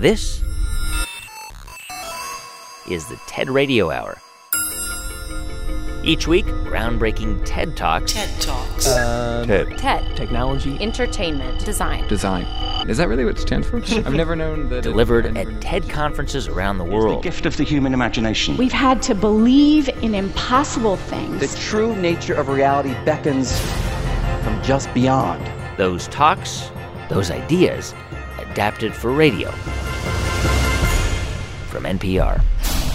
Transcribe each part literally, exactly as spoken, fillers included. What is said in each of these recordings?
This is the TED Radio Hour. Each week, groundbreaking TED Talks. TED Talks. Uh, TED. TED. Technology. Entertainment. Design. Design. Is that really what it stands for? I've never known that. Delivered it, at TED conferences around the world. The gift of the human imagination. We've had to believe in impossible things. The true nature of reality beckons from just beyond. Those talks, those ideas, adapted for radio. From N P R.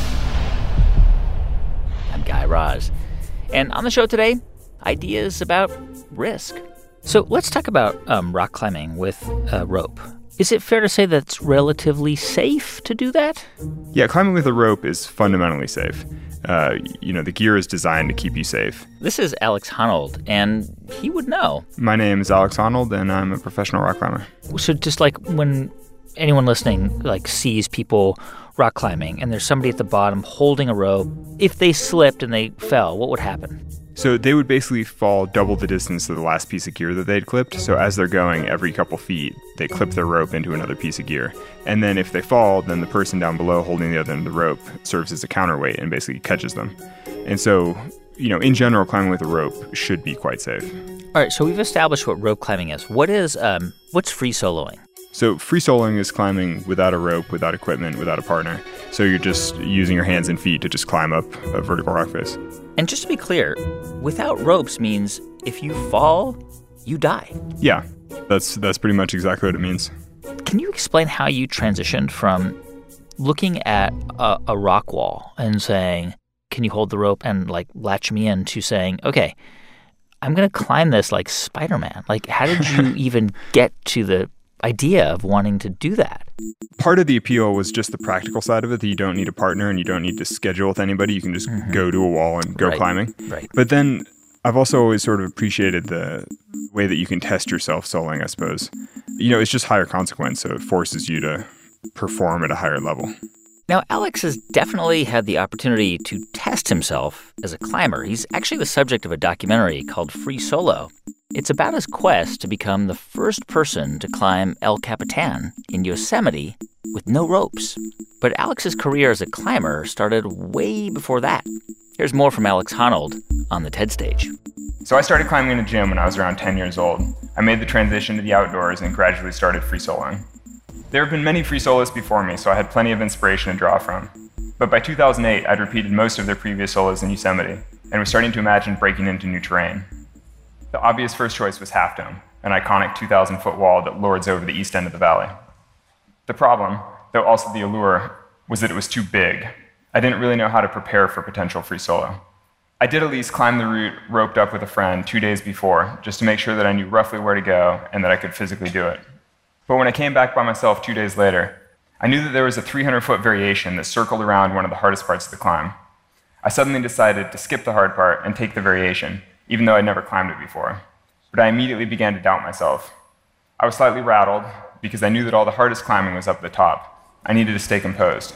I'm Guy Raz. And on the show today, ideas about risk. So let's talk about um, rock climbing with a rope. Is it fair to say that it's relatively safe to do that? Yeah, climbing with a rope is fundamentally safe. Uh, you know, the gear is designed to keep you safe. This is Alex Honnold, and he would know. My name is Alex Honnold, and I'm a professional rock climber. So just like when anyone listening like sees people rock climbing and there's somebody at the bottom holding a rope, if they slipped and they fell, what would happen? So they would basically fall double the distance of the last piece of gear that they'd clipped. So as they're going every couple feet, they clip their rope into another piece of gear. And then if they fall, then the person down below holding the other end of the rope serves as a counterweight and basically catches them. And so, you know, in general, climbing with a rope should be quite safe. All right, so we've established what rope climbing is. What is, um, what's free soloing? So free soloing is climbing without a rope, without equipment, without a partner. So you're just using your hands and feet to just climb up a vertical rock face. And just to be clear, without ropes means if you fall, you die. Yeah, that's that's pretty much exactly what it means. Can you explain how you transitioned from looking at a, a rock wall and saying, can you hold the rope and like latch me in, to saying, okay, I'm going to climb this like Spider-Man? Like, how did you even get to the idea of wanting to do that? Part of the appeal was just the practical side of it, that you don't need a partner and you don't need to schedule with anybody. You can just mm-hmm. go to a wall and go right. climbing. Right. But then I've also always sort of appreciated the way that you can test yourself soloing, I suppose. You know, it's just higher consequence, so it forces you to perform at a higher level. Now, Alex has definitely had the opportunity to test himself as a climber. He's actually the subject of a documentary called Free Solo. It's about his quest to become the first person to climb El Capitan in Yosemite with no ropes. But Alex's career as a climber started way before that. Here's more from Alex Honnold on the TED stage. So I started climbing in a gym when I was around ten years old. I made the transition to the outdoors and gradually started free soloing. There have been many free soloists before me, so I had plenty of inspiration to draw from. But by two thousand eight, I'd repeated most of their previous solos in Yosemite and was starting to imagine breaking into new terrain. The obvious first choice was Half Dome, an iconic two thousand foot wall that lords over the east end of the valley. The problem, though also the allure, was that it was too big. I didn't really know how to prepare for potential free solo. I did at least climb the route roped up with a friend two days before, just to make sure that I knew roughly where to go and that I could physically do it. But when I came back by myself two days later, I knew that there was a three hundred foot variation that circled around one of the hardest parts of the climb. I suddenly decided to skip the hard part and take the variation, even though I'd never climbed it before. But I immediately began to doubt myself. I was slightly rattled because I knew that all the hardest climbing was up at the top. I needed to stay composed.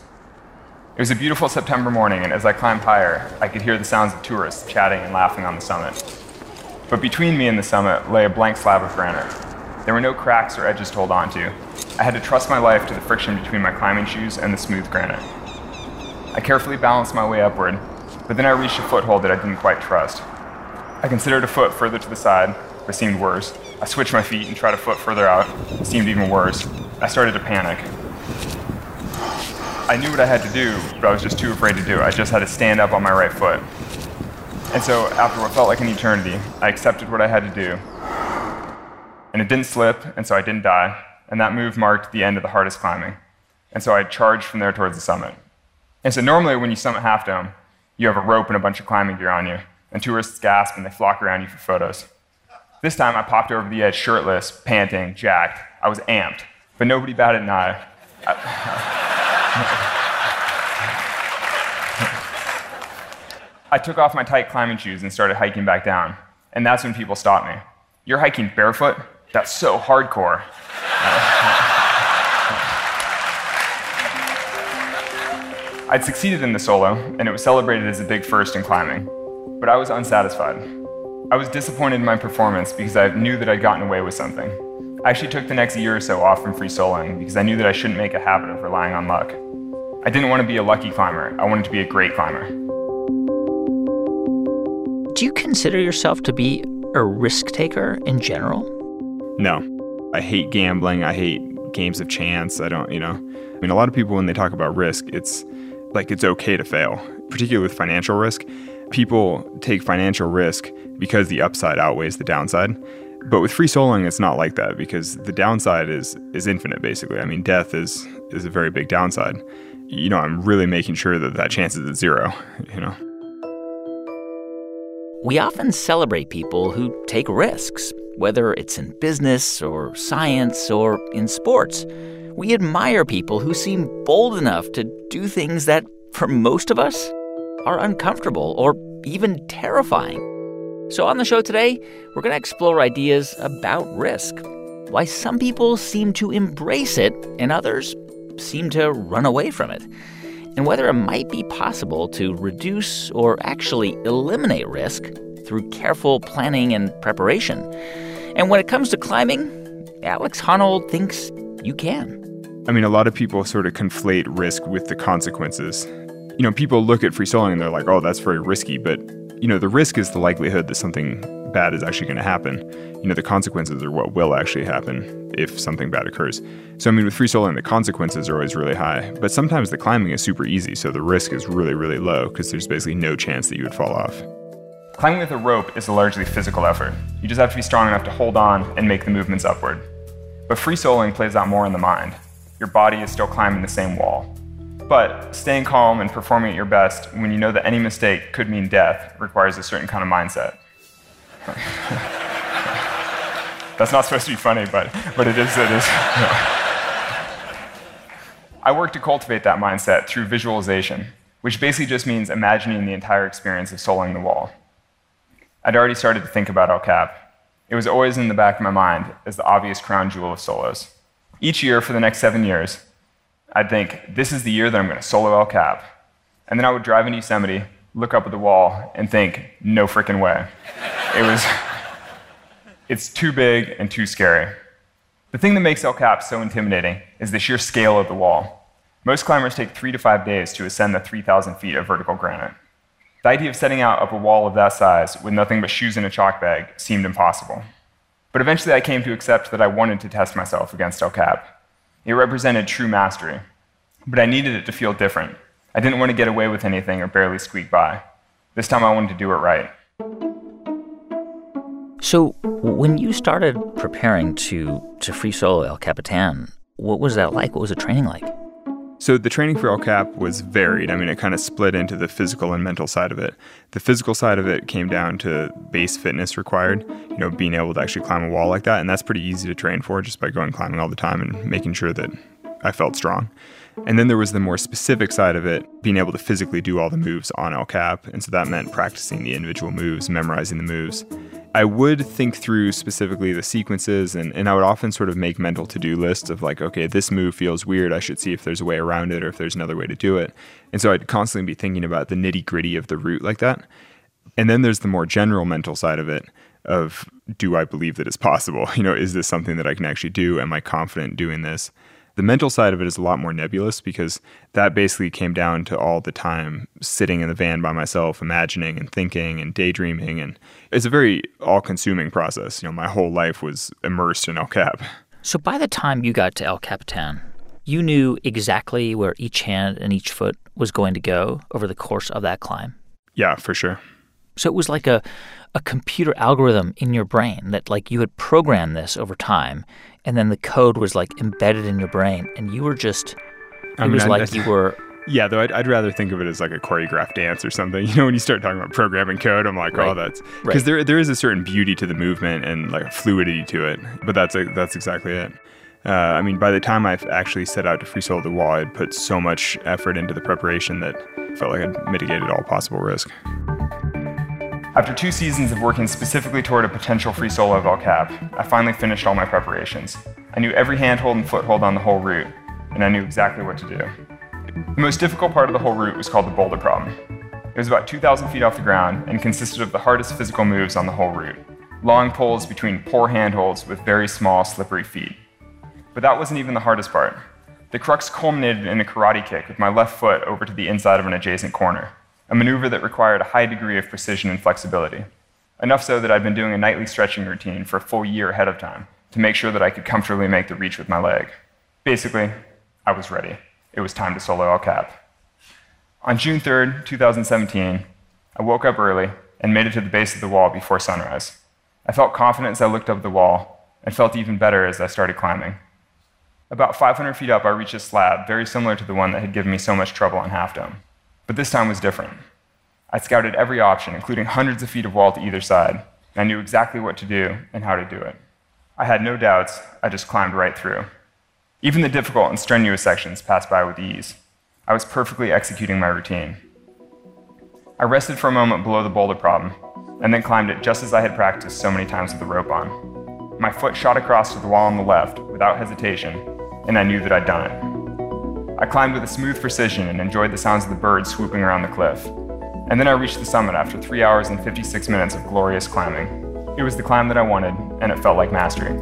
It was a beautiful September morning, and as I climbed higher, I could hear the sounds of tourists chatting and laughing on the summit. But between me and the summit lay a blank slab of granite. There were no cracks or edges to hold on to. I had to trust my life to the friction between my climbing shoes and the smooth granite. I carefully balanced my way upward, but then I reached a foothold that I didn't quite trust. I considered a foot further to the side, but seemed worse. I switched my feet and tried a foot further out. It seemed even worse. I started to panic. I knew what I had to do, but I was just too afraid to do it. I just had to stand up on my right foot. And so, after what felt like an eternity, I accepted what I had to do. And it didn't slip, and so I didn't die. And that move marked the end of the hardest climbing. And so I charged from there towards the summit. And so normally when you summit Half Dome, you have a rope and a bunch of climbing gear on you, and tourists gasp and they flock around you for photos. This time I popped over the edge shirtless, panting, jacked. I was amped, but nobody batted an eye. I, I took off my tight climbing shoes and started hiking back down. And that's when people stopped me. "You're hiking barefoot? That's so hardcore." I'd succeeded in the solo, and it was celebrated as a big first in climbing. But I was unsatisfied. I was disappointed in my performance because I knew that I'd gotten away with something. I actually took the next year or so off from free soloing because I knew that I shouldn't make a habit of relying on luck. I didn't want to be a lucky climber. I wanted to be a great climber. Do you consider yourself to be a risk taker in general? No. I hate gambling. I hate games of chance. I don't, you know. I mean, a lot of people, when they talk about risk, it's like it's okay to fail, particularly with financial risk. People take financial risk because the upside outweighs the downside. But with free soloing, it's not like that because the downside is is infinite, basically. I mean, death is is a very big downside. You know, I'm really making sure that that chance is at zero, you know. We often celebrate people who take risks, whether it's in business or science or in sports. We admire people who seem bold enough to do things that, for most of us, are uncomfortable or even terrifying. So on the show today, we're going to explore ideas about risk, why some people seem to embrace it and others seem to run away from it, and whether it might be possible to reduce or actually eliminate risk through careful planning and preparation. And when it comes to climbing, Alex Honnold thinks you can. I mean, a lot of people sort of conflate risk with the consequences. You know, people look at free soloing and they're like, oh, that's very risky. But, you know, the risk is the likelihood that something bad is actually going to happen. You know, the consequences are what will actually happen if something bad occurs. So, I mean, with free soloing, the consequences are always really high. But sometimes the climbing is super easy. So the risk is really, really low because there's basically no chance that you would fall off. Climbing with a rope is a largely physical effort. You just have to be strong enough to hold on and make the movements upward. But free soloing plays out more in the mind. Your body is still climbing the same wall. But staying calm and performing at your best when you know that any mistake could mean death requires a certain kind of mindset. That's not supposed to be funny, but, but it is. It is. I work to cultivate that mindset through visualization, which basically just means imagining the entire experience of soloing the wall. I'd already started to think about El Cap. It was always in the back of my mind as the obvious crown jewel of solos. Each year for the next seven years, I'd think, this is the year that I'm going to solo El Cap. And then I would drive in Yosemite, look up at the wall, and think, no frickin' way. It was, it's too big and too scary. The thing that makes El Cap so intimidating is the sheer scale of the wall. Most climbers take three to five days to ascend the three thousand feet of vertical granite. The idea of setting out up a wall of that size with nothing but shoes and a chalk bag seemed impossible. But eventually I came to accept that I wanted to test myself against El Cap. It represented true mastery, but I needed it to feel different. I didn't want to get away with anything or barely squeak by. This time I wanted to do it right. So when you started preparing to, to free solo El Capitan, what was that like? What was the training like? So the training for El Cap was varied. I mean, it kind of split into the physical and mental side of it. The physical side of it came down to base fitness required, you know, being able to actually climb a wall like that. And that's pretty easy to train for just by going climbing all the time and making sure that I felt strong. And then there was the more specific side of it, being able to physically do all the moves on El Cap. And so that meant practicing the individual moves, memorizing the moves. I would think through specifically the sequences, and, and I would often sort of make mental to-do lists of like, okay, this move feels weird. I should see if there's a way around it or if there's another way to do it. And so I'd constantly be thinking about the nitty-gritty of the route like that. And then there's the more general mental side of it of, do I believe that it's possible? You know, is this something that I can actually do? Am I confident doing this? The mental side of it is a lot more nebulous because that basically came down to all the time sitting in the van by myself, imagining and thinking and daydreaming. And it's a very all-consuming process. You know, my whole life was immersed in El Cap. So by the time you got to El Capitan, you knew exactly where each hand and each foot was going to go over the course of that climb? Yeah, for sure. So it was like a, a computer algorithm in your brain that like you had programmed this over time, and then the code was like embedded in your brain, and you were just, it I mean, was like you were... Yeah, though I'd, I'd rather think of it as like a choreographed dance or something. You know, when you start talking about programming code, I'm like, right. oh, that's... Because right. there there is a certain beauty to the movement and like a fluidity to it, but that's a, that's exactly it. Uh, I mean, by the time I actually set out to free solo the wall, I'd put so much effort into the preparation that I felt like I'd mitigated all possible risk. After two seasons of working specifically toward a potential free solo of El Cap, I finally finished all my preparations. I knew every handhold and foothold on the whole route, and I knew exactly what to do. The most difficult part of the whole route was called the boulder problem. It was about two thousand feet off the ground and consisted of the hardest physical moves on the whole route. long poles between poor handholds with very small, slippery feet. But that wasn't even the hardest part. The crux culminated in a karate kick with my left foot over to the inside of an adjacent corner, a maneuver that required a high degree of precision and flexibility. Enough so that I'd been doing a nightly stretching routine for a full year ahead of time to make sure that I could comfortably make the reach with my leg. Basically, I was ready. It was time to solo El Cap. On June third, twenty seventeen, I woke up early and made it to the base of the wall before sunrise. I felt confident as I looked up the wall and felt even better as I started climbing. About five hundred feet up, I reached a slab very similar to the one that had given me so much trouble on Half Dome. But this time was different. I scouted every option, including hundreds of feet of wall to either side, and I knew exactly what to do and how to do it. I had no doubts, I just climbed right through. Even the difficult and strenuous sections passed by with ease. I was perfectly executing my routine. I rested for a moment below the boulder problem, and then climbed it just as I had practiced so many times with the rope on. My foot shot across to the wall on the left without hesitation, and I knew that I'd done it. I climbed with a smooth precision and enjoyed the sounds of the birds swooping around the cliff. And then I reached the summit after three hours and fifty-six minutes of glorious climbing. It was the climb that I wanted, and it felt like mastery.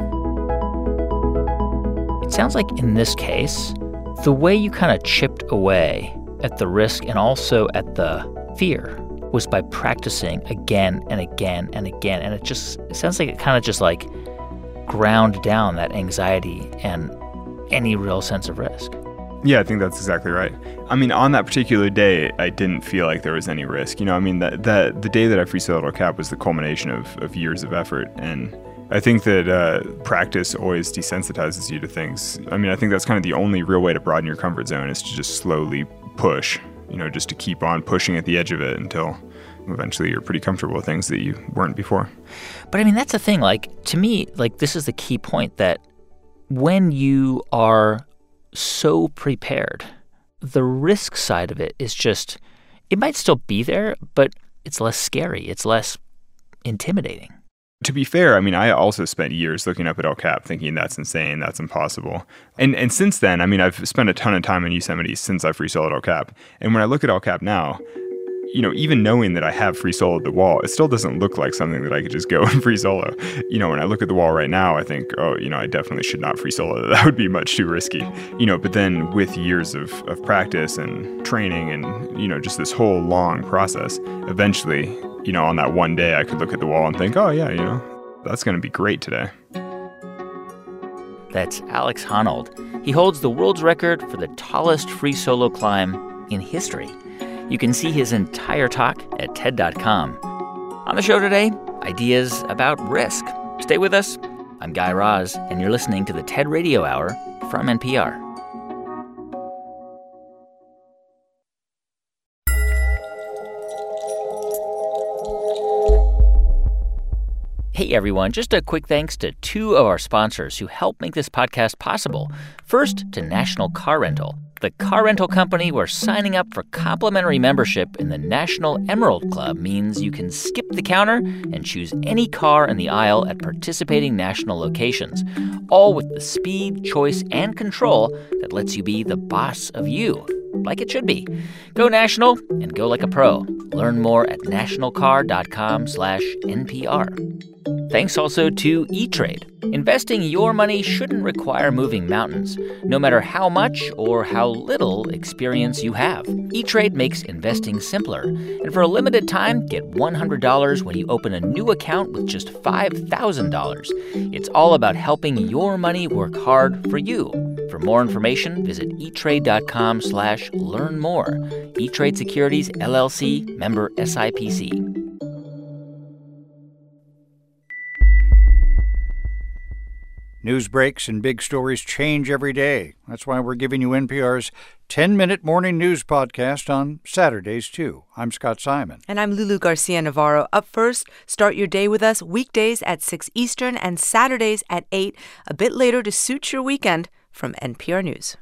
It sounds like in this case, the way you kind of chipped away at the risk and also at the fear was by practicing again and again and again. And it just it sounds like it kind of just like ground down that anxiety and any real sense of risk. Yeah, I think that's exactly right. I mean, on that particular day, I didn't feel like there was any risk. You know, I mean, that, that the day that I free soloed El Cap was the culmination of, of years of effort. And I think that uh, practice always desensitizes you to things. I mean, I think that's kind of the only real way to broaden your comfort zone is to just slowly push, you know, just to keep on pushing at the edge of it until eventually you're pretty comfortable with things that you weren't before. But I mean, that's the thing. Like, to me, like, this is the key point that when you are so prepared, the risk side of it is just, it might still be there, but it's less scary. It's less intimidating. To be fair, I mean, I also spent years looking up at El Cap thinking that's insane, that's impossible. And and since then, I mean, I've spent a ton of time in Yosemite since I free soloed El Cap. And when I look at El Cap now, you know, even knowing that I have free soloed the wall, it still doesn't look like something that I could just go and free solo. You know, when I look at the wall right now, I think, oh, you know, I definitely should not free solo. That would be much too risky. You know, but then with years of, of practice and training and, you know, just this whole long process, eventually, you know, on that one day, I could look at the wall and think, oh, yeah, you know, that's going to be great today. That's Alex Honnold. He holds the world's record for the tallest free solo climb in history. You can see his entire talk at T E D dot com. On the show today, ideas about risk. Stay with us. I'm Guy Raz, and you're listening to the TED Radio Hour from N P R. Hey everyone, just a quick thanks to two of our sponsors who help make this podcast possible. First, to National Car Rental, the car rental company where signing up for complimentary membership in the National Emerald Club means you can skip the counter and choose any car in the aisle at participating national locations, all with the speed, choice, and control that lets you be the boss of you, like it should be. Go national and go like a pro. Learn more at nationalcar.com slash NPR. Thanks also to E-Trade. Investing your money shouldn't require moving mountains, no matter how much or how little experience you have. E-Trade makes investing simpler. And for a limited time, get one hundred dollars when you open a new account with just five thousand dollars. It's all about helping your money work hard for you. For more information, visit etrade.com slash learn more. E-Trade Securities, L L C, member S I P C. News breaks and big stories change every day. That's why we're giving you N P R's ten-minute morning news podcast on Saturdays, too. I'm Scott Simon. And I'm Lulu Garcia-Navarro. Up first, start your day with us weekdays at six Eastern and Saturdays at eight, a bit later to suit your weekend from N P R News.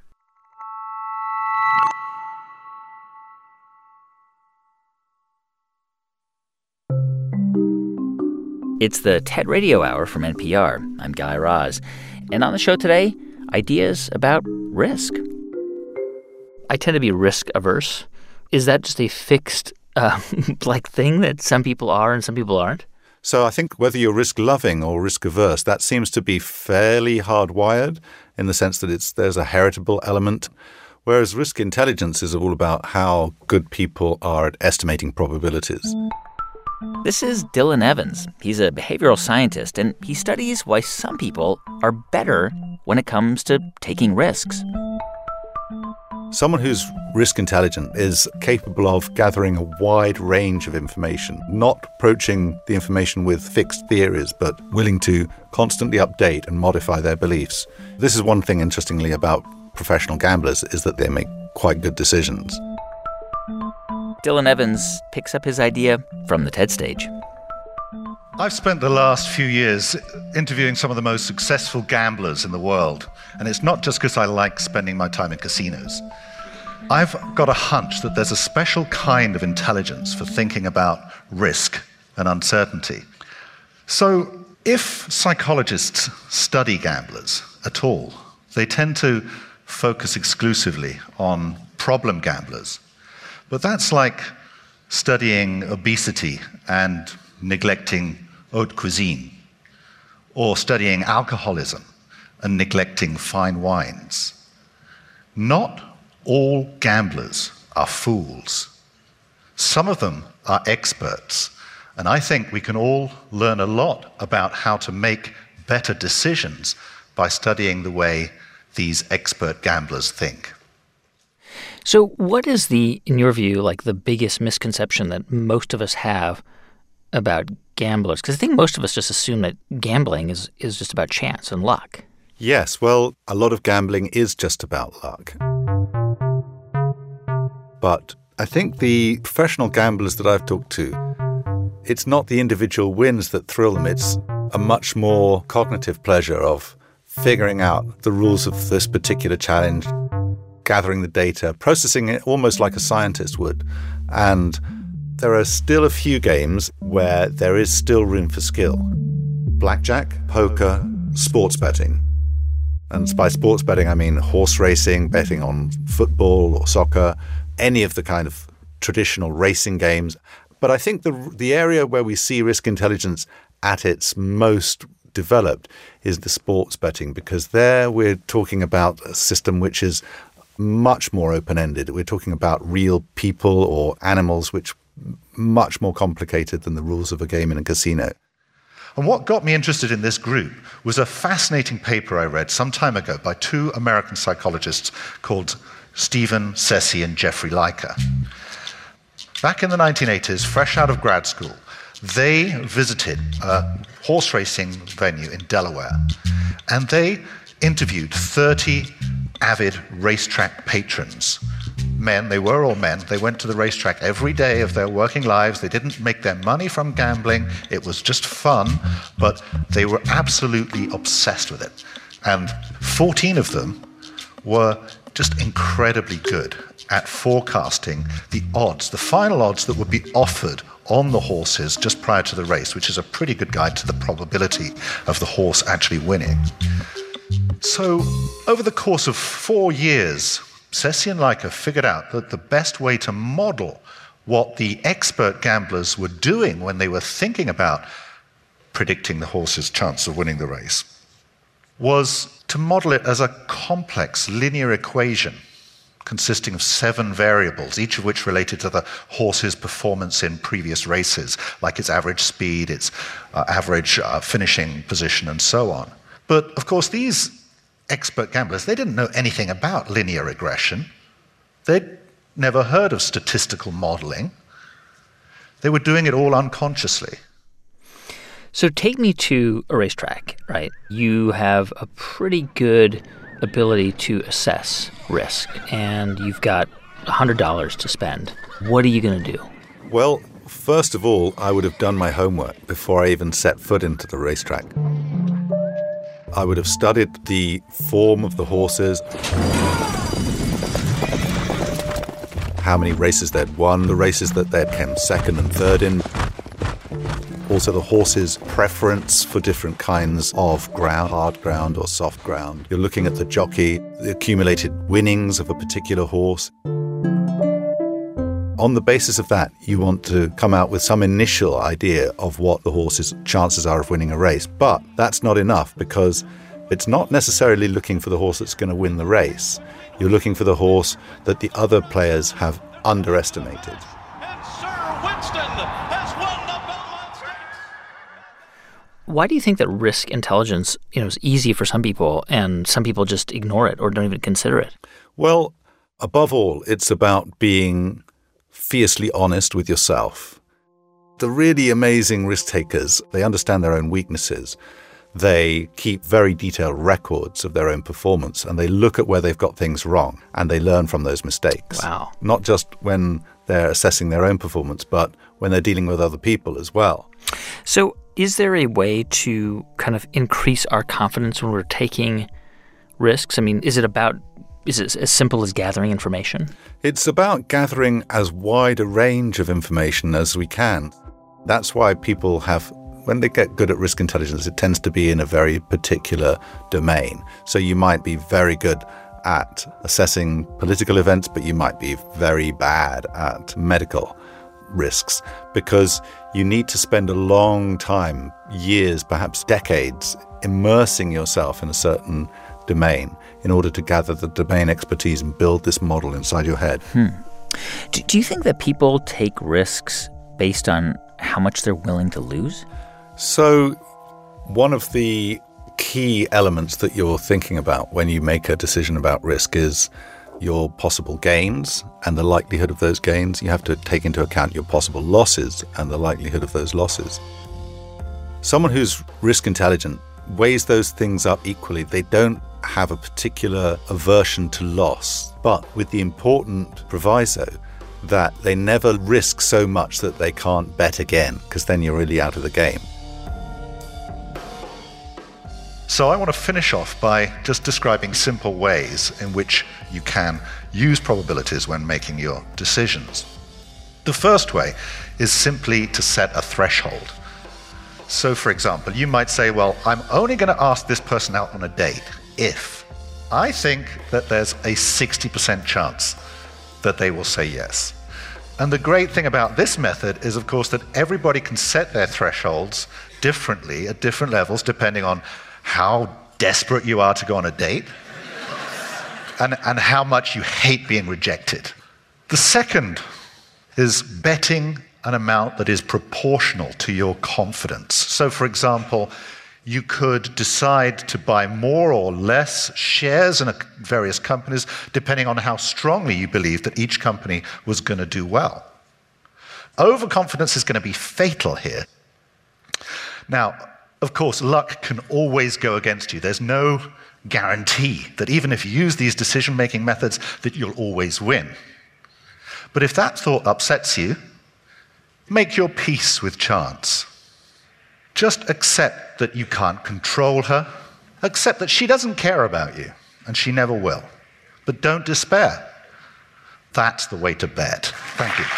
It's the TED Radio Hour from N P R. I'm Guy Raz. And on the show today, ideas about risk. I tend to be risk averse. Is that just a fixed, uh, like, thing that some people are and some people aren't? So I think whether you're risk-loving or risk-averse, that seems to be fairly hardwired in the sense that it's there's a heritable element, whereas risk intelligence is all about how good people are at estimating probabilities. This is Dylan Evans. He's a behavioral scientist, and he studies why some people are better when it comes to taking risks. Someone who's risk intelligent is capable of gathering a wide range of information, not approaching the information with fixed theories, but willing to constantly update and modify their beliefs. This is one thing, interestingly, about professional gamblers, is that they make quite good decisions. Dylan Evans picks up his idea from the TED stage. I've spent the last few years interviewing some of the most successful gamblers in the world, and it's not just because I like spending my time in casinos. I've got a hunch that there's a special kind of intelligence for thinking about risk and uncertainty. So if psychologists study gamblers at all, they tend to focus exclusively on problem gamblers. But that's like studying obesity and neglecting haute cuisine, or studying alcoholism and neglecting fine wines. Not all gamblers are fools. Some of them are experts, and I think we can all learn a lot about how to make better decisions by studying the way these expert gamblers think. So what is the, in your view, like the biggest misconception that most of us have about gamblers? Because I think most of us just assume that gambling is, is just about chance and luck. Yes, well, a lot of gambling is just about luck. But I think the professional gamblers that I've talked to, it's not the individual wins that thrill them. It's a much more cognitive pleasure of figuring out the rules of this particular challenge, gathering the data, processing it almost like a scientist would. And there are still a few games where there is still room for skill. Blackjack, poker, sports betting. And by sports betting, I mean horse racing, betting on football or soccer, any of the kind of traditional racing games. But I think the the area where we see risk intelligence at its most developed is the sports betting, because there we're talking about a system which is much more open-ended. We're talking about real people or animals, which much more complicated than the rules of a game in a casino. And what got me interested in this group was a fascinating paper I read some time ago by two American psychologists called Stephen Sessi and Jeffrey Leica. Back in the nineteen eighties, fresh out of grad school, they visited a horse racing venue in Delaware, and they interviewed thirty avid racetrack patrons. Men, they were all men. They went to the racetrack every day of their working lives. They didn't make their money from gambling. It was just fun, but they were absolutely obsessed with it. And fourteen of them were just incredibly good at forecasting the odds, the final odds that would be offered on the horses just prior to the race, which is a pretty good guide to the probability of the horse actually winning. So over the course of four years, Sessi and Leica figured out that the best way to model what the expert gamblers were doing when they were thinking about predicting the horse's chance of winning the race was to model it as a complex linear equation consisting of seven variables, each of which related to the horse's performance in previous races, like its average speed, its uh, average uh, finishing position, and so on. But, of course, these expert gamblers, they didn't know anything about linear regression. They'd never heard of statistical modeling. They were doing it all unconsciously. So take me to a racetrack, right? You have a pretty good ability to assess risk, and you've got one hundred dollars to spend. What are you going to do? Well, first of all, I would have done my homework before I even set foot into the racetrack. I would have studied the form of the horses, how many races they'd won, the races that they'd come second and third in, also the horse's preference for different kinds of ground, hard ground or soft ground. You're looking at the jockey, the accumulated winnings of a particular horse. On the basis of that, you want to come out with some initial idea of what the horse's chances are of winning a race. But that's not enough, because it's not necessarily looking for the horse that's going to win the race. You're looking for the horse that the other players have underestimated. And Sir Winston has won the Belmont Stakes. Why do you think that risk intelligence, you know, is easy for some people and some people just ignore it or don't even consider it? Well, above all, it's about being fiercely honest with yourself. The really amazing risk takers, they understand their own weaknesses. They keep very detailed records of their own performance, and they look at where they've got things wrong, and they learn from those mistakes. Wow. Not just when they're assessing their own performance, but when they're dealing with other people as well. So is there a way to kind of increase our confidence when we're taking risks? I mean, is it about, is it as simple as gathering information? It's about gathering as wide a range of information as we can. That's why people have, when they get good at risk intelligence, it tends to be in a very particular domain. So you might be very good at assessing political events, but you might be very bad at medical risks, because you need to spend a long time, years, perhaps decades, immersing yourself in a certain domain in order to gather the domain expertise and build this model inside your head. Hmm. Do, do you think that people take risks based on how much they're willing to lose? So one of the key elements that you're thinking about when you make a decision about risk is your possible gains and the likelihood of those gains. You have to take into account your possible losses and the likelihood of those losses. Someone who's risk intelligent weighs those things up equally. They don't have a particular aversion to loss, but with the important proviso that they never risk so much that they can't bet again, because then you're really out of the game. So I want to finish off by just describing simple ways in which you can use probabilities when making your decisions. The first way is simply to set a threshold. So, for example, you might say, well, I'm only going to ask this person out on a date if I think that there's a sixty percent chance that they will say yes. And the great thing about this method is, of course, that everybody can set their thresholds differently at different levels, depending on how desperate you are to go on a date and, and how much you hate being rejected. The second is betting an amount that is proportional to your confidence. So, for example, you could decide to buy more or less shares in a, various companies depending on how strongly you believe that each company was going to do well. Overconfidence is going to be fatal here. Now, of course, luck can always go against you. There's no guarantee that even if you use these decision-making methods, that you'll always win. But if that thought upsets you, make your peace with chance. Just accept that you can't control her. Accept that she doesn't care about you, and she never will. But don't despair. That's the way to bet. Thank you.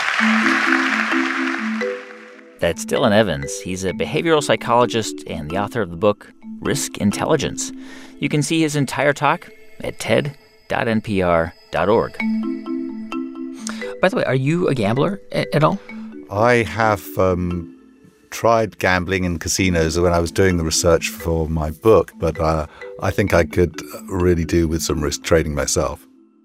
That's Dylan Evans. He's a behavioral psychologist and the author of the book Risk Intelligence. You can see his entire talk at ted dot n p r dot org. By the way, are you a gambler at, at all? I have um, tried gambling in casinos when I was doing the research for my book, but uh, I think I could really do with some risk trading myself.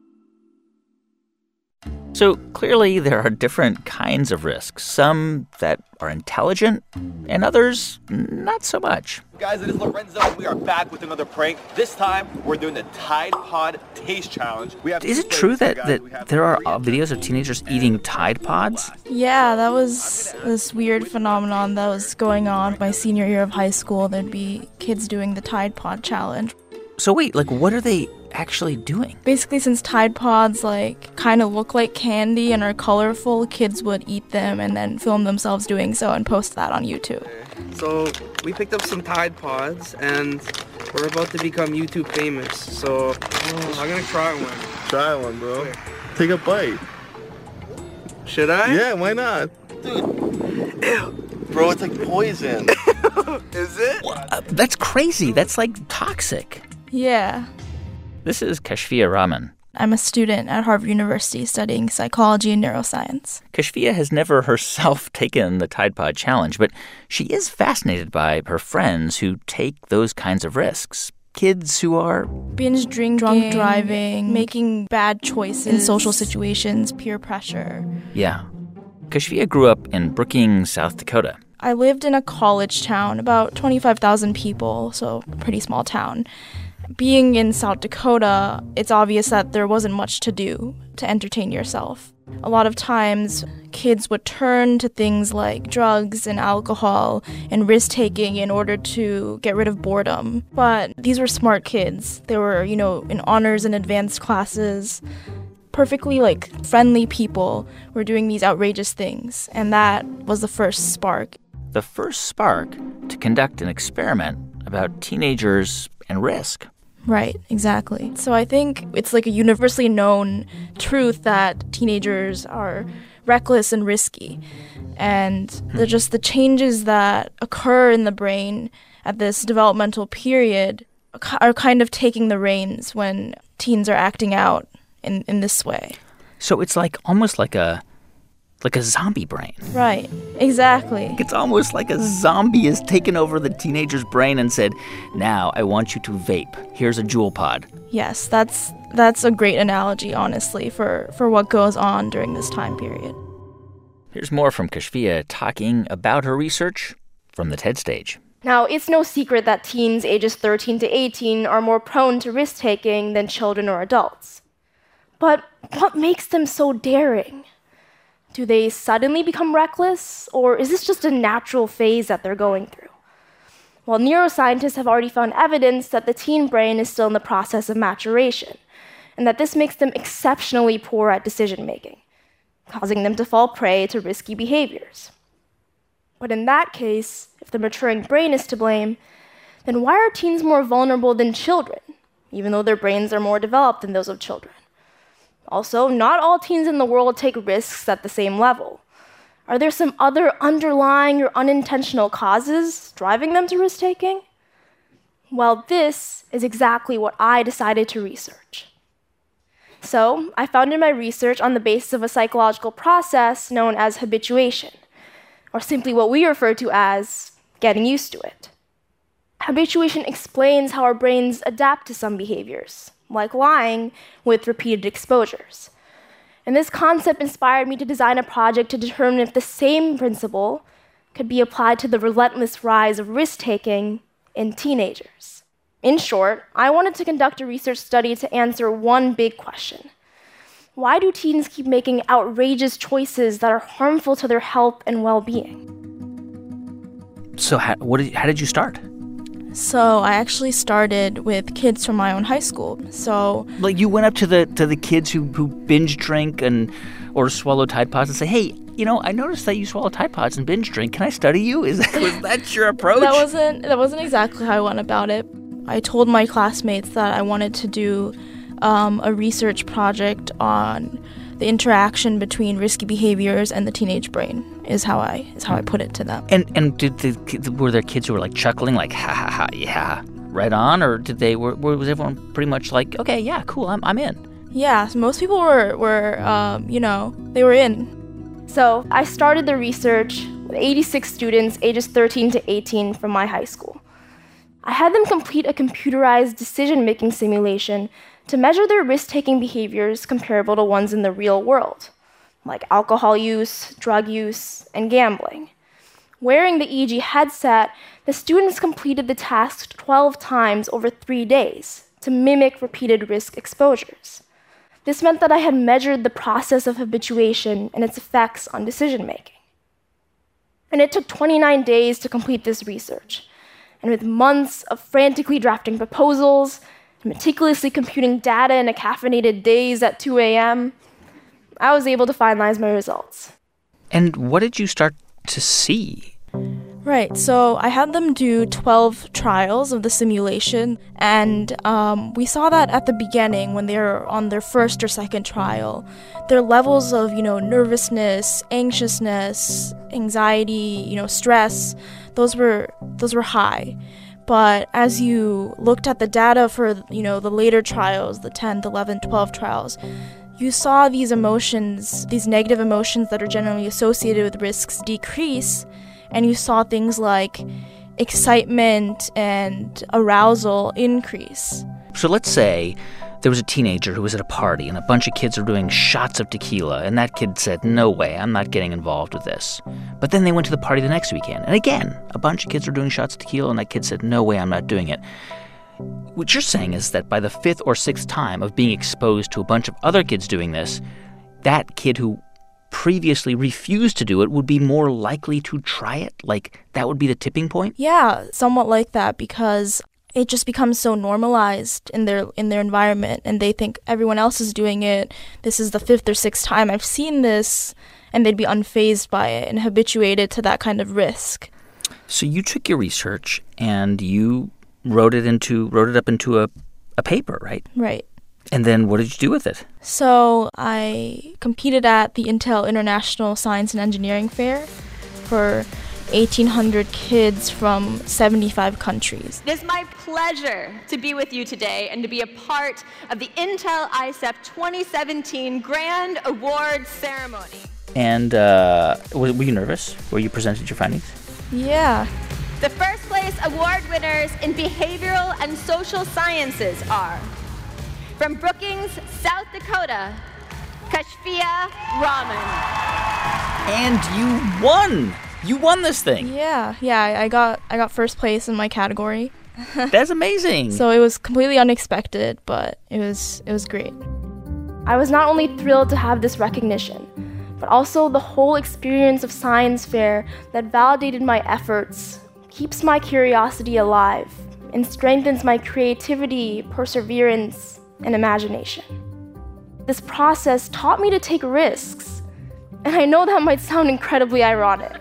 So clearly there are different kinds of risks, some that are intelligent and others not so much. Guys, it is Lorenzo. We are back with another prank. This time, we're doing the Tide Pod Taste Challenge. We have Is it true that, that there are videos of teenagers eating Tide Pods? Yeah, that was this weird phenomenon that was going on my senior year of high school. There'd be kids doing the Tide Pod Challenge. So wait, like what are they actually doing? Basically, since Tide Pods like kind of look like candy and are colorful, kids would eat them and then film themselves doing so and post that on YouTube. So we picked up some Tide Pods and we're about to become YouTube famous. So oh, I'm gonna try one. Try one, bro. Take a bite. Should I? Yeah, why not? Dude. Ew. Bro, it's like poison. Is it? Uh, that's crazy. That's like toxic. Yeah. This is Kashfia Rahman, I'm a student at Harvard University studying psychology and neuroscience. Kashfia has never herself taken the Tide Pod Challenge, but she is fascinated by her friends who take those kinds of risks. Kids who are binge drinking, drunk driving, making bad choices in social situations, peer pressure. Yeah. Kashfia grew up in Brookings, South Dakota. I lived in a college town, about twenty-five thousand people, so a pretty small town. Being in South Dakota, it's obvious that there wasn't much to do to entertain yourself. A lot of times, kids would turn to things like drugs and alcohol and risk-taking in order to get rid of boredom. But these were smart kids. They were, you know, in honors and advanced classes. Perfectly, like, friendly people were doing these outrageous things, and that was the first spark. The first spark to conduct an experiment about teenagers and risk. Right, exactly. So I think it's like a universally known truth that teenagers are reckless and risky. And they're just the changes that occur in the brain at this developmental period are kind of taking the reins when teens are acting out in, in this way. So it's like almost like a like a zombie brain. Right, exactly. It's almost like a zombie has taken over the teenager's brain and said, now I want you to vape. Here's a Juul pod. Yes, that's that's a great analogy, honestly, for, for what goes on during this time period. Here's more from Kashfia talking about her research from the TED stage. Now, it's no secret that teens ages thirteen to eighteen are more prone to risk-taking than children or adults. But what makes them so daring? Do they suddenly become reckless, or is this just a natural phase that they're going through? Well, neuroscientists have already found evidence that the teen brain is still in the process of maturation, and that this makes them exceptionally poor at decision-making, causing them to fall prey to risky behaviors. But in that case, if the maturing brain is to blame, then why are teens more vulnerable than children, even though their brains are more developed than those of children? Also, not all teens in the world take risks at the same level. Are there some other underlying or unintentional causes driving them to risk-taking? Well, this is exactly what I decided to research. So, I founded my research on the basis of a psychological process known as habituation, or simply what we refer to as getting used to it. Habituation explains how our brains adapt to some behaviors, like lying, with repeated exposures. And this concept inspired me to design a project to determine if the same principle could be applied to the relentless rise of risk-taking in teenagers. In short, I wanted to conduct a research study to answer one big question. Why do teens keep making outrageous choices that are harmful to their health and well-being? So how, what did, how did you start? So I actually started with kids from my own high school. So like you went up to the to the kids who, who binge drink and or swallow Tide Pods and say, hey, you know, I noticed that you swallow Tide Pods and binge drink. Can I study you? Is that, was that your approach? That wasn't that wasn't exactly how I went about it. I told my classmates that I wanted to do um, a research project on the interaction between risky behaviors and the teenage brain. Is how I is how I put it to them. And and did the were there kids who were like chuckling, like ha ha ha, yeah, right on, or did they were, was everyone pretty much like, okay, yeah, cool, I'm I'm in? Yeah, so most people were were um, you know, they were in. So I started the research with eighty-six students ages thirteen to eighteen from my high school. I had them complete a computerized decision-making simulation to measure their risk-taking behaviors comparable to ones in the real world, like alcohol use, drug use, and gambling. Wearing the E E G headset, the students completed the task twelve times over three days to mimic repeated risk exposures. This meant that I had measured the process of habituation and its effects on decision-making. And it took twenty-nine days to complete this research. And with months of frantically drafting proposals, and meticulously computing data in a caffeinated daze at two a.m., I was able to finalize my results. And what did you start to see? Right, so I had them do twelve trials of the simulation, and um, we saw that at the beginning, when they were on their first or second trial, their levels of, you know, nervousness, anxiousness, anxiety, you know, stress, those were those were high. But as you looked at the data for, you know, the later trials, the tenth, eleventh, twelfth trials, you saw these emotions, these negative emotions that are generally associated with risks decrease, and you saw things like excitement and arousal increase. So let's say there was a teenager who was at a party and a bunch of kids were doing shots of tequila, and that kid said, no way, I'm not getting involved with this. But then they went to the party the next weekend, and again, a bunch of kids were doing shots of tequila, and that kid said, no way, I'm not doing it. What you're saying is that by the fifth or sixth time of being exposed to a bunch of other kids doing this, that kid who previously refused to do it would be more likely to try it? Like, that would be the tipping point? Yeah, somewhat like that, because it just becomes so normalized in their in their environment, and they think everyone else is doing it. This is the fifth or sixth time I've seen this, and they'd be unfazed by it and habituated to that kind of risk. So you took your research and you wrote it into wrote it up into a, a paper, right? Right. And then what did you do with it? So I competed at the Intel International Science and Engineering Fair for eighteen hundred kids from seventy-five countries. It is my pleasure to be with you today and to be a part of the Intel I S E P twenty seventeen Grand Awards Ceremony. And uh, were you nervous? Were you presented your findings? Yeah. The first place award winners in behavioral and social sciences are, from Brookings, South Dakota, Kashfia Rahman. And you won! You won this thing! Yeah, yeah, I got I got first place in my category. That's amazing! So it was completely unexpected, but it was it was great. I was not only thrilled to have this recognition, but also the whole experience of science fair that validated my efforts, keeps my curiosity alive, and strengthens my creativity, perseverance, and imagination. This process taught me to take risks, and I know that might sound incredibly ironic,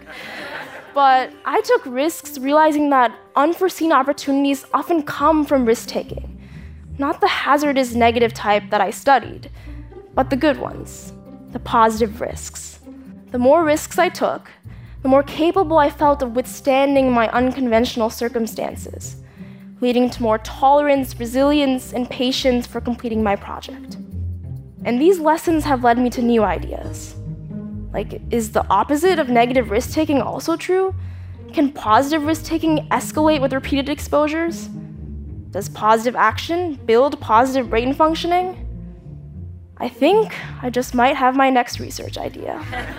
but I took risks realizing that unforeseen opportunities often come from risk-taking, not the hazardous negative type that I studied, but the good ones, the positive risks. The more risks I took, the more capable I felt of withstanding my unconventional circumstances, leading to more tolerance, resilience, and patience for completing my project. And these lessons have led me to new ideas. Like, is the opposite of negative risk-taking also true? Can positive risk-taking escalate with repeated exposures? Does positive action build positive brain functioning? I think I just might have my next research idea.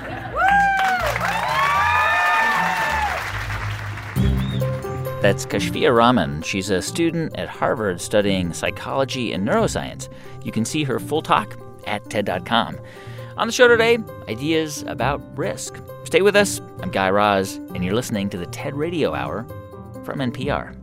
That's Kashfia Rahman. She's a student at Harvard studying psychology and neuroscience. You can see her full talk at T E D dot com. On the show today, ideas about risk. Stay with us. I'm Guy Raz, and you're listening to the TED Radio Hour from N P R.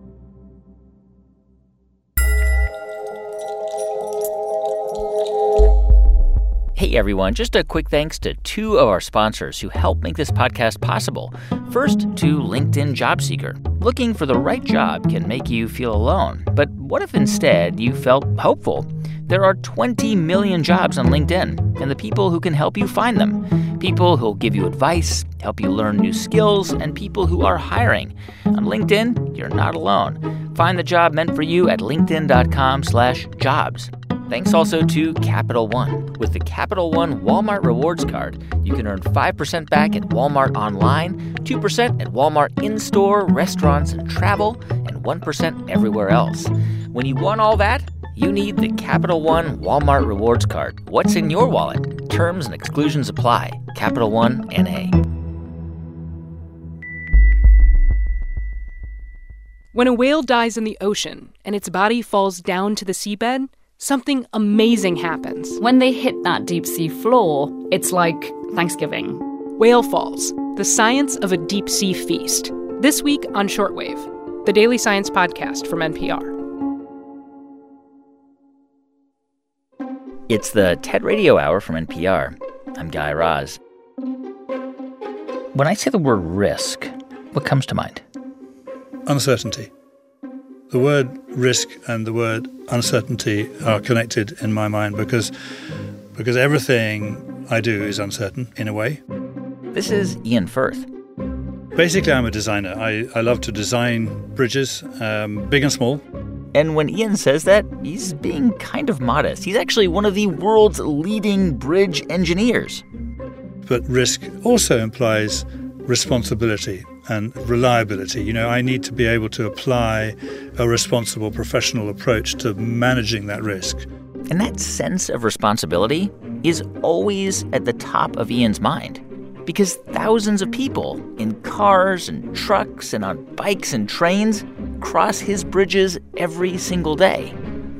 Hey everyone, just a quick thanks to two of our sponsors who help make this podcast possible. First, to LinkedIn Job Seeker. Looking for the right job can make you feel alone, but what if instead you felt hopeful? There are twenty million jobs on LinkedIn, and the people who can help you find them. People who'll give you advice, help you learn new skills, and people who are hiring. On LinkedIn, you're not alone. Find the job meant for you at linkedin.com slash jobs. Thanks also to Capital One. With the Capital One Walmart Rewards Card, you can earn five percent back at Walmart online, two percent at Walmart in-store, restaurants, and travel, and one percent everywhere else. When you want all that, you need the Capital One Walmart Rewards Card. What's in your wallet? Terms and exclusions apply. Capital One N A. When a whale dies in the ocean and its body falls down to the seabed, something amazing happens. When they hit that deep sea floor, it's like Thanksgiving. Whale Falls, the science of a deep sea feast. This week on Shortwave, the daily science podcast from N P R. It's the TED Radio Hour from N P R. I'm Guy Raz. When I say the word risk, what comes to mind? Uncertainty. The word risk and the word uncertainty are connected in my mind because because everything I do is uncertain in a way. This is Ian Firth. Basically, I'm a designer. I, I love to design bridges, um, big and small. And when Ian says that, he's being kind of modest. He's actually one of the world's leading bridge engineers. But risk also implies responsibility and reliability. You know, I need to be able to apply a responsible professional approach to managing that risk. And that sense of responsibility is always at the top of Ian's mind. Because thousands of people in cars and trucks and on bikes and trains cross his bridges every single day.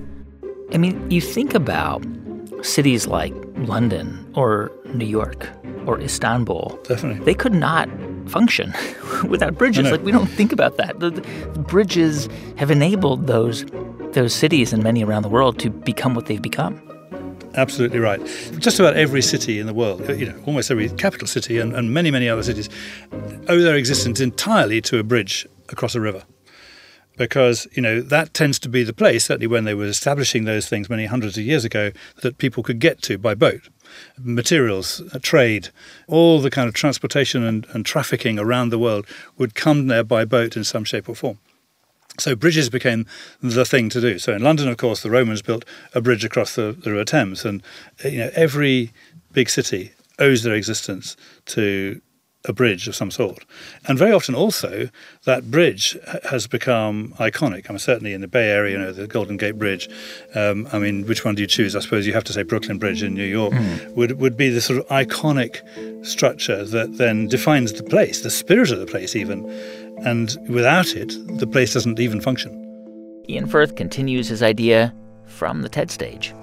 I mean, you think about cities like London or New York or Istanbul. Definitely. They could not function without bridges. Like, we don't think about that. The, the bridges have enabled those those cities and many around the world to become what they've become. Absolutely right. Just about every city in the world, you know, almost every capital city and, and many, many other cities owe their existence entirely to a bridge across a river. Because, you know, that tends to be the place, certainly when they were establishing those things many hundreds of years ago, that people could get to by boat. Materials, trade, all the kind of transportation and, and trafficking around the world would come there by boat in some shape or form. So bridges became the thing to do. So in London, of course, the Romans built a bridge across the, the River Thames. And, you know, every big city owes their existence to a bridge of some sort. And very often also that bridge has become iconic. I mean, certainly in the Bay Area, you know, the Golden Gate Bridge. Um, I mean, which one do you choose? I suppose you have to say Brooklyn Bridge in New York mm. would, would be the sort of iconic structure that then defines the place, the spirit of the place even. And without it, the place doesn't even function. Ian Firth continues his idea from the TED stage.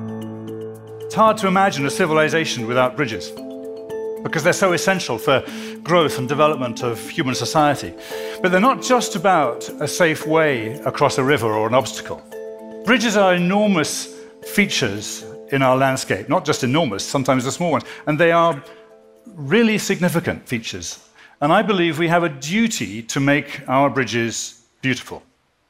It's hard to imagine a civilization without bridges because they're so essential for growth and development of human society. But they're not just about a safe way across a river or an obstacle. Bridges are enormous features in our landscape, not just enormous, sometimes they're small ones, and they are really significant features. And I believe we have a duty to make our bridges beautiful.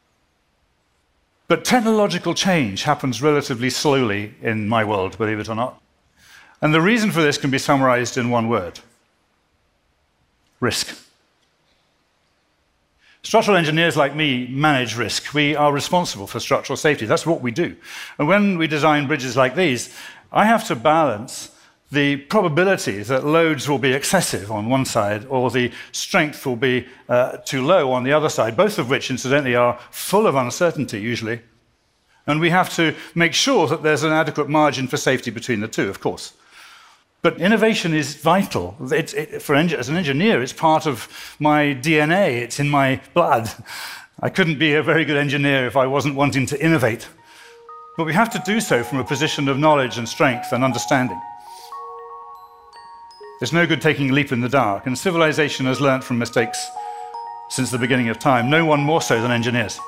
But technological change happens relatively slowly in my world, believe it or not. And the reason for this can be summarized in one word: risk. Structural engineers like me manage risk. We are responsible for structural safety. That's what we do. And when we design bridges like these, I have to balance the probability that loads will be excessive on one side or the strength will be uh, too low on the other side, both of which, incidentally, are full of uncertainty usually. And we have to make sure that there's an adequate margin for safety between the two, of course. But innovation is vital. It's, it, for as an engineer, it's part of my D N A. It's in my blood. I couldn't be a very good engineer if I wasn't wanting to innovate. But we have to do so from a position of knowledge and strength and understanding. There's no good taking a leap in the dark, and civilization has learnt from mistakes since the beginning of time, no one more so than engineers.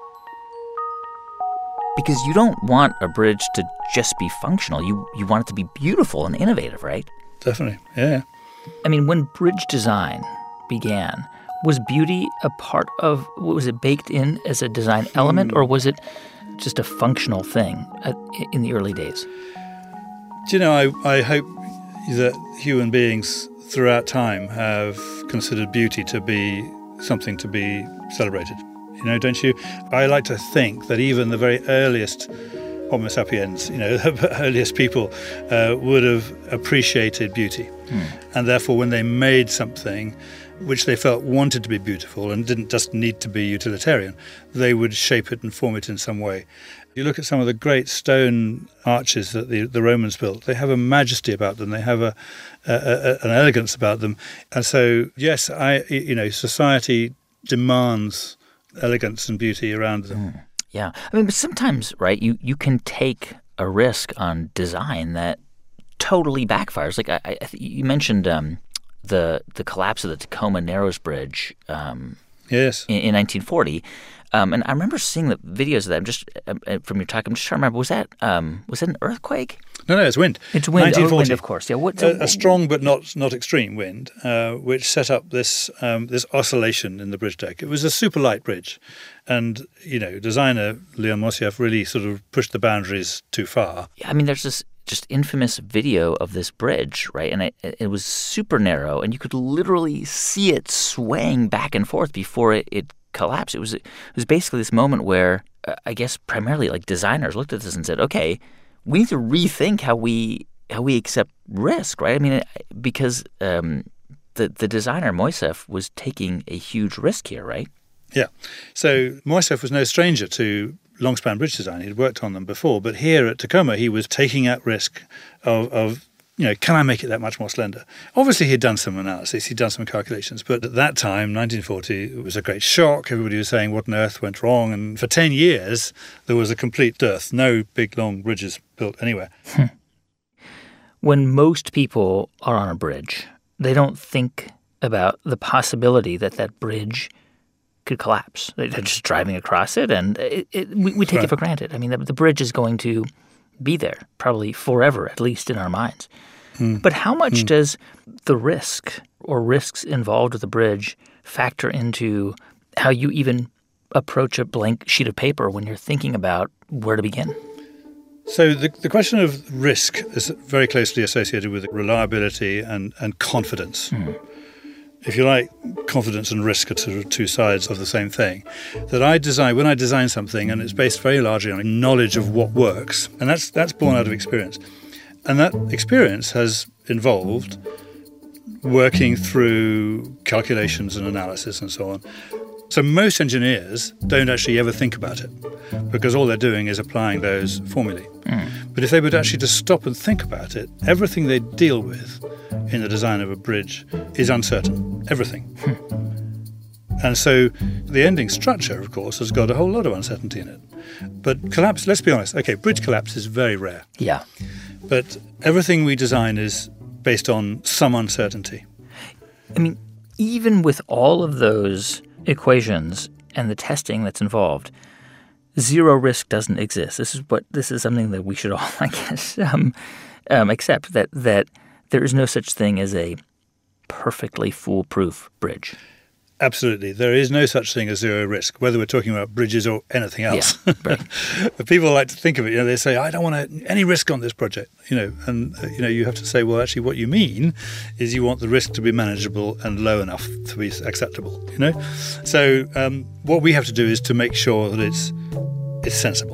Because you don't want a bridge to just be functional. You you want it to be beautiful and innovative, right? Definitely, yeah. I mean, when bridge design began, was beauty a part of, was it baked in as a design element, or was it just a functional thing in the early days? Do you know, I, I hope that human beings throughout time have considered beauty to be something to be celebrated. You know, don't you? I like to think that even the very earliest Homo sapiens, you know, the earliest people uh, would have appreciated beauty. Hmm. And therefore, when they made something which they felt wanted to be beautiful and didn't just need to be utilitarian, they would shape it and form it in some way. You look at some of the great stone arches that the, the Romans built, they have a majesty about them, they have a, a, a an elegance about them. And so, yes, I, you know, society demands elegance and beauty around them. Mm, yeah. I mean, but sometimes, right, you, you can take a risk on design that totally backfires. Like, I, I you mentioned um, the the collapse of the Tacoma Narrows Bridge um, yes. in, in nineteen forty. Um, and I remember seeing the videos of that. I'm just uh, from your talk. I'm just trying to remember. Was that um, was it an earthquake? No, no, it's wind. It's wind. nineteen forty. Oh, wind, of course. Yeah, what, so, a, a strong but not not extreme wind, uh, which set up this um, this oscillation in the bridge deck. It was a super light bridge, and you know, designer Leon Moisseiff really sort of pushed the boundaries too far. Yeah, I mean, there's this just infamous video of this bridge, right? And it, it was super narrow, and you could literally see it swaying back and forth before it, it collapsed. It was it was basically this moment where uh, I guess primarily like designers looked at this and said, "Okay, we need to rethink how we how we accept risk," right? I mean, because um, the the designer Moisseiff was taking a huge risk here, right? Yeah. So Moisseiff was no stranger to long-span bridge design. He'd worked on them before, but here at Tacoma, he was taking out risk of, of, you know, can I make it that much more slender? Obviously, he'd done some analysis, he'd done some calculations, but at that time, nineteen forty, it was a great shock. Everybody was saying, what on earth went wrong? And for ten years, there was a complete dearth. No big, long bridges built anywhere. When most people are on a bridge, they don't think about the possibility that that bridge could collapse. They're just driving across it, and it, it, we, we take right. it for granted. I mean, the, the bridge is going to be there, probably forever, at least in our minds. Mm. But how much mm. does the risk or risks involved with the bridge factor into how you even approach a blank sheet of paper when you're thinking about where to begin? So the, the question of risk is very closely associated with reliability and, and confidence. Mm. If you like, confidence and risk are two, two sides of the same thing. That I design, when I design something, and it's based very largely on knowledge of what works, and that's that's born out of experience. And that experience has involved working through calculations and analysis and so on. So most engineers don't actually ever think about it because all they're doing is applying those formulae. Mm. But if they would actually just stop and think about it, everything they deal with in the design of a bridge is uncertain. Everything. And so the ending structure, of course, has got a whole lot of uncertainty in it. But collapse, let's be honest, okay, bridge collapse is very rare. Yeah. But everything we design is based on some uncertainty. I mean, even with all of those equations and the testing that's involved, zero risk doesn't exist. This is what this is something that we should all, I guess, um, um, accept that that there is no such thing as a perfectly foolproof bridge. Absolutely. There is no such thing as zero risk, whether we're talking about bridges or anything else. Yeah, right. People like to think of it, you know, they say, I don't want any risk on this project, you know, and, uh, you know, you have to say, well, actually what you mean is you want the risk to be manageable and low enough to be acceptable, you know? So um, what we have to do is to make sure that it's it's sensible.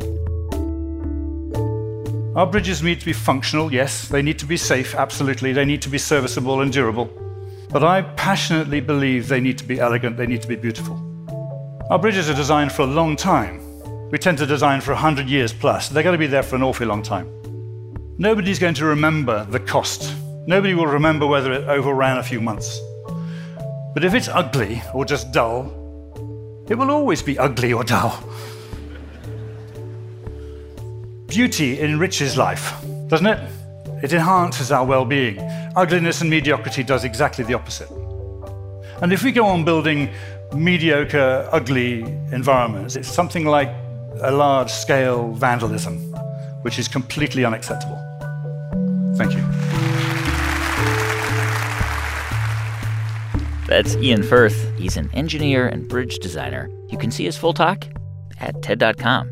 Our bridges need to be functional, yes. They need to be safe, absolutely. They need to be serviceable and durable. But I passionately believe they need to be elegant, they need to be beautiful. Our bridges are designed for a long time. We tend to design for one hundred years plus. They're going to be there for an awfully long time. Nobody's going to remember the cost. Nobody will remember whether it overran a few months. But if it's ugly or just dull, it will always be ugly or dull. Beauty enriches life, doesn't it? It enhances our well-being. Ugliness and mediocrity does exactly the opposite. And if we go on building mediocre, ugly environments, it's something like a large-scale vandalism, which is completely unacceptable. Thank you. That's Ian Firth. He's an engineer and bridge designer. You can see his full talk at T E D dot com.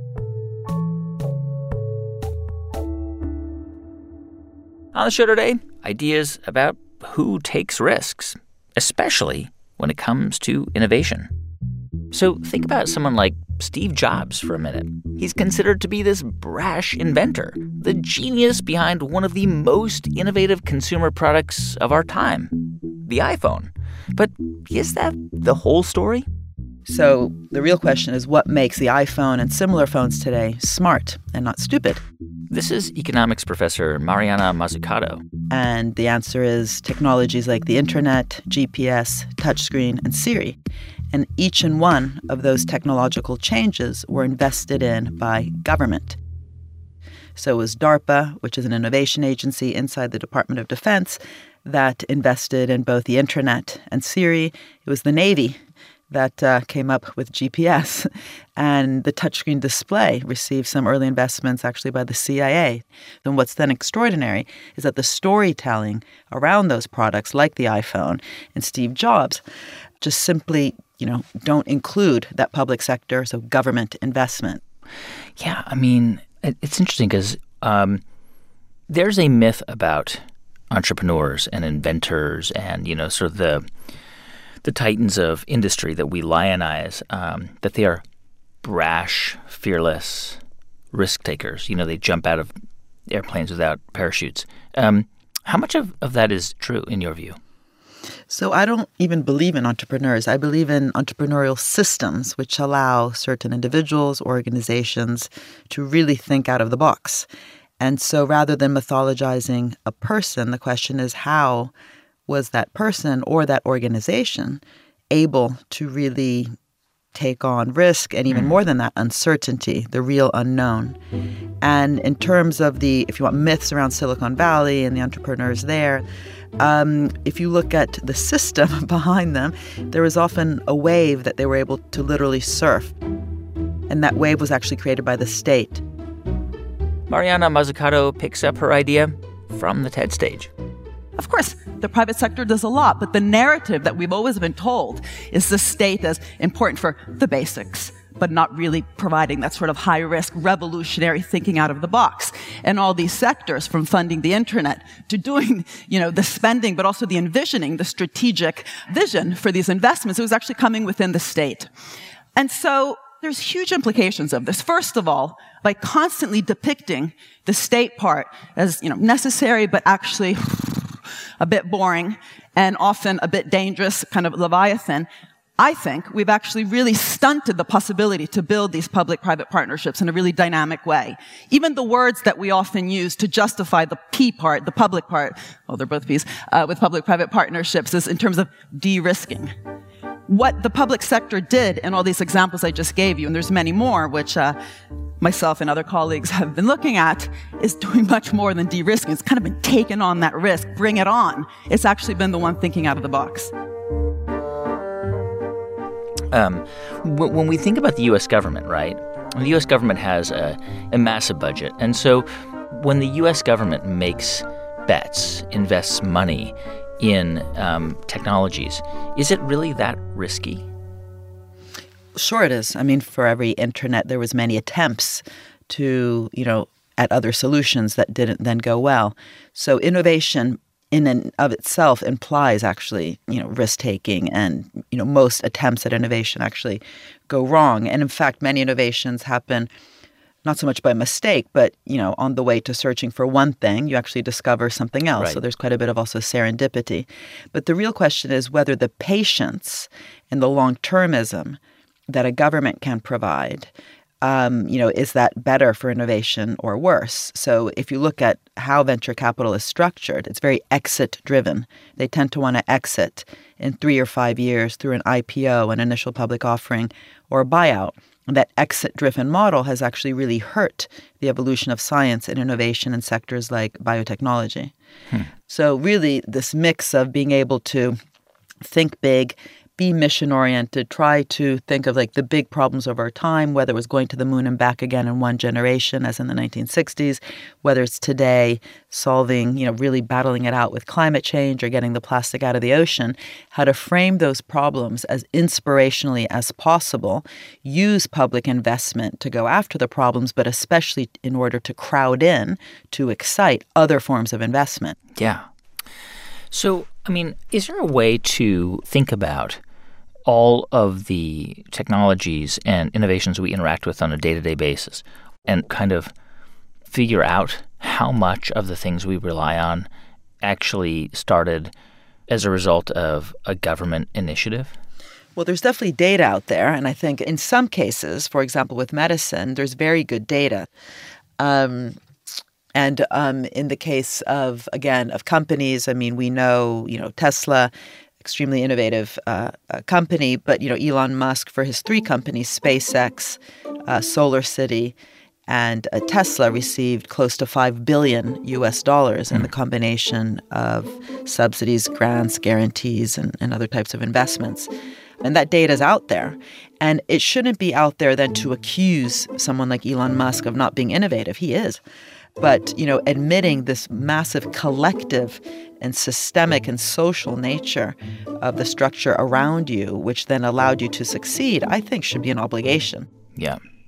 On the show today, ideas about who takes risks, especially when it comes to innovation. So think about someone like Steve Jobs for a minute. He's considered to be this brash inventor, the genius behind one of the most innovative consumer products of our time, the iPhone. But is that the whole story? So the real question is, what makes the iPhone and similar phones today smart and not stupid? This is economics professor Mariana Mazzucato. And the answer is technologies like the internet, G P S, touchscreen, and Siri. And each and one of those technological changes were invested in by government. So it was DARPA, which is an innovation agency inside the Department of Defense, that invested in both the internet and Siri. It was the Navy that uh, came up with G P S. And the touchscreen display received some early investments actually by the C I A. And what's then extraordinary is that the storytelling around those products, like the iPhone and Steve Jobs, just simply, you know, don't include that public sector, so government investment. Yeah, I mean, it's interesting because um, There's a myth about entrepreneurs and inventors and, you know, sort of the the titans of industry that we lionize, um, that they are brash, fearless risk takers. You know, they jump out of airplanes without parachutes. Um, how much of, of that is true in your view? So I don't even believe in entrepreneurs. I believe in entrepreneurial systems which allow certain individuals, organizations to really think out of the box. And so rather than mythologizing a person, the question is, how was that person or that organization able to really take on risk and even more than that, uncertainty, the real unknown. And in terms of the, if you want, myths around Silicon Valley and the entrepreneurs there, um, if you look at the system behind them, there was often a wave that they were able to literally surf. And that wave was actually created by the state. Mariana Mazzucato picks up her idea from the TED stage. Of course, the private sector does a lot, but the narrative that we've always been told is the state as important for the basics, but not really providing that sort of high-risk, revolutionary thinking out of the box. And all these sectors, from funding the internet to doing, you know, the spending, but also the envisioning, the strategic vision for these investments, it was actually coming within the state. And so there's huge implications of this. First of all, by constantly depicting the state part as, you know, necessary, but actually a bit boring and often a bit dangerous, kind of Leviathan, I think we've actually really stunted the possibility to build these public-private partnerships in a really dynamic way. Even the words that we often use to justify the P part, the public part, well, they're both P's, uh, with public-private partnerships is in terms of de-risking. What the public sector did in all these examples I just gave you, and there's many more, which uh, myself and other colleagues have been looking at, is doing much more than de-risking. It's kind of been taking on that risk, bring it on. It's actually been the one thinking out of the box. Um, w- when we think about the U S government, right, the U S government has a, a massive budget. And so when the U S government makes bets, invests money in um, technologies, is it really that risky? Sure it is. I mean, for every internet, there was many attempts to, you know, at other solutions that didn't then go well. So innovation in and of itself implies actually, you know, risk-taking, and, you know, most attempts at innovation actually go wrong. And in fact, many innovations happen not so much by mistake, but, you know, on the way to searching for one thing, you actually discover something else. Right. So there's quite a bit of also serendipity. But the real question is whether the patience and the long-termism that a government can provide, um, you know, is that better for innovation or worse? So if you look at how venture capital is structured, it's very exit-driven. They tend to want to exit in three or five years through an I P O, an initial public offering, or a buyout. And that exit-driven model has actually really hurt the evolution of science and innovation in sectors like biotechnology. Hmm. So really, this mix of being able to think big, be mission-oriented, try to think of like the big problems of our time, whether it was going to the moon and back again in one generation, as in the nineteen sixties, whether it's today solving, you know, really battling it out with climate change or getting the plastic out of the ocean, how to frame those problems as inspirationally as possible, use public investment to go after the problems, but especially in order to crowd in, to excite other forms of investment. Yeah. So, I mean, is there a way to think about all of the technologies and innovations we interact with on a day-to-day basis and kind of figure out how much of the things we rely on actually started as a result of a government initiative? Well, there's definitely data out there. And I think in some cases, for example, with medicine, there's very good data. Um, And um, in the case of, again, of companies, I mean, we know, you know, Tesla, extremely innovative uh, uh, company, but, you know, Elon Musk, for his three companies, SpaceX, uh, SolarCity, and uh, Tesla, received close to five billion U S dollars in the combination of subsidies, grants, guarantees, and, and other types of investments. And that data is out there. And it shouldn't be out there then to accuse someone like Elon Musk of not being innovative. He is. But, you know, admitting this massive collective and systemic and social nature of the structure around you, which then allowed you to succeed, I think should be an obligation. Yeah.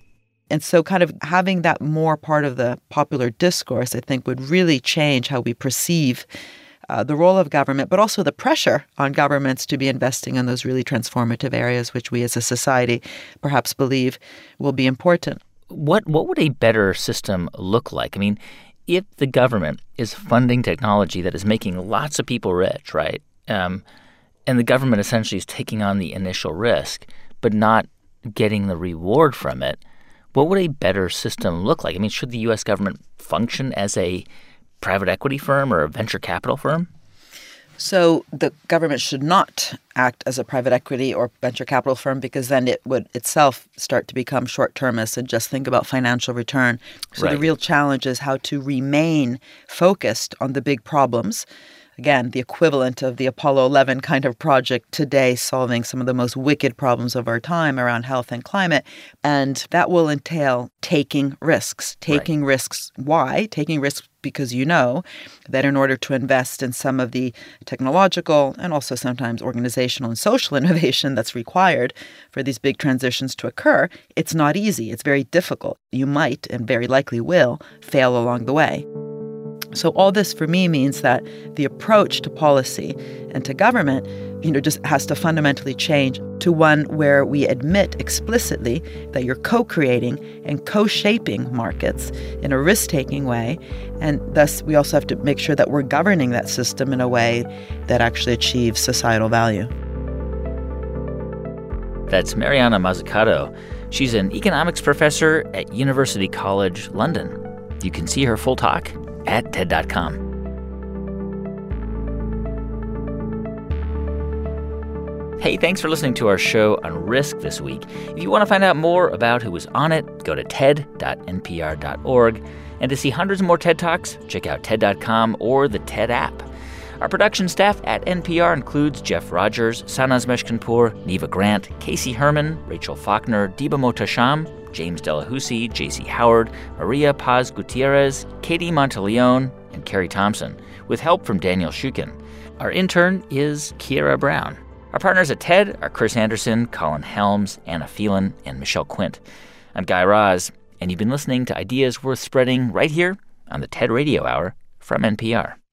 And so kind of having that more part of the popular discourse, I think, would really change how we perceive uh, the role of government, but also the pressure on governments to be investing in those really transformative areas, which we as a society perhaps believe will be important. What what would a better system look like? I mean, if the government is funding technology that is making lots of people rich, right, um, and the government essentially is taking on the initial risk, but not getting the reward from it, what would a better system look like? I mean, should the U S government function as a private equity firm or a venture capital firm? So the government should not act as a private equity or venture capital firm, because then it would itself start to become short-termist and just think about financial return. So Right. the real challenge is how to remain focused on the big problems. Again, the equivalent of the Apollo eleven kind of project today, solving some of the most wicked problems of our time around health and climate. And that will entail taking risks. Taking right. risks. Why? Taking risks because you know that in order to invest in some of the technological and also sometimes organizational and social innovation that's required for these big transitions to occur, it's not easy. It's very difficult. You might, and very likely will, fail along the way. So all this for me means that the approach to policy and to government, you know, just has to fundamentally change to one where we admit explicitly that you're co-creating and co-shaping markets in a risk-taking way. And thus, we also have to make sure that we're governing that system in a way that actually achieves societal value. That's Mariana Mazzucato. She's an economics professor at University College London. You can see her full talk at T E D dot com. Hey, thanks for listening to our show on risk this week. If you want to find out more about who was on it, go to ted dot n p r dot org. And to see hundreds more TED Talks, check out T E D dot com or the TED app. Our production staff at N P R includes Jeff Rogers, Sanaz Meshkinpour, Neva Grant, Casey Herman, Rachel Faulkner, Diba Motasham, James Delahousie, J C Howard, Maria Paz Gutierrez, Katie Monteleone, and Carrie Thompson, with help from Daniel Shukin. Our intern is Kiera Brown. Our partners at TED are Chris Anderson, Colin Helms, Anna Phelan, and Michelle Quint. I'm Guy Raz, and you've been listening to Ideas Worth Spreading right here on the TED Radio Hour from N P R.